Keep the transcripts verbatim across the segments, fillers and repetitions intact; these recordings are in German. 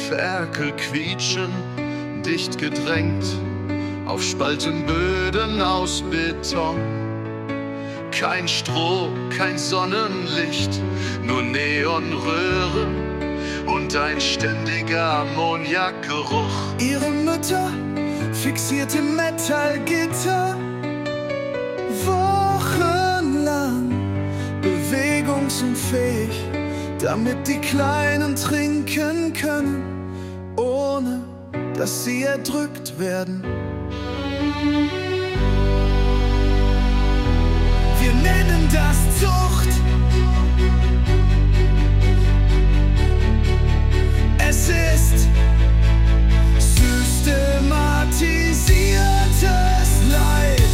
Ferkel quietschen, dicht gedrängt auf Spaltenböden aus Beton. Kein Stroh, kein Sonnenlicht, nur Neonröhren und ein ständiger Ammoniakgeruch. Ihre Mütter fixiert im Metallgitter, wochenlang bewegungsunfähig, damit die Kleinen trinken können, ohne dass sie erdrückt werden. Wir nennen das Zucht. Es ist systematisiertes Leid.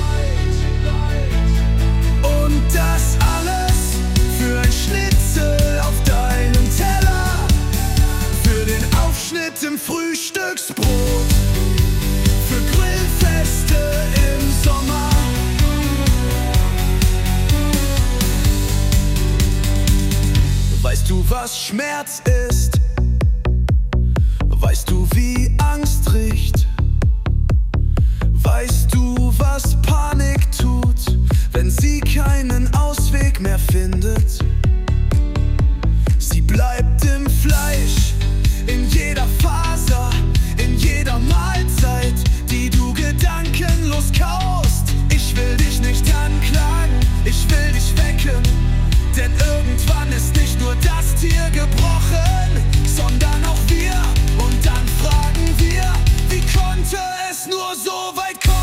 Und das alles für ein Schnitzel auf deinem Teller, für den Aufschnitt im Frühstücksbrot, für Grillfeste im Sommer. Weißt du, was Schmerz ist? Weißt du, wie Angst riecht? Weißt du, was Panik tut, wenn sie keinen Ausweg mehr findet? Sie bleibt im Fleisch, in jeder Faser, in jeder Mahlzeit, die du gedankenlos kaust. Ich will dich nicht anklagen, ich will dich wecken, denn irgendwann ist nicht nur das Tier gebrochen, sondern auch wir. Und dann fragen wir, wie konnte es nur so weit kommen?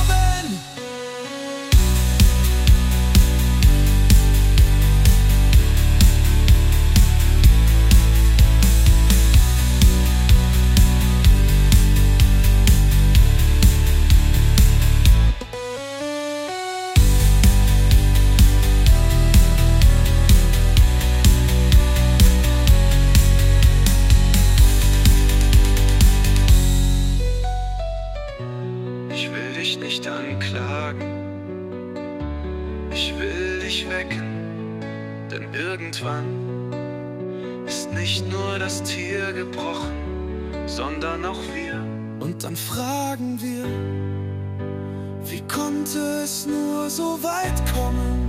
Ich will dich nicht anklagen, ich will dich wecken, denn irgendwann ist nicht nur das Tier gebrochen, sondern auch wir. Und dann fragen wir, wie konnte es nur so weit kommen?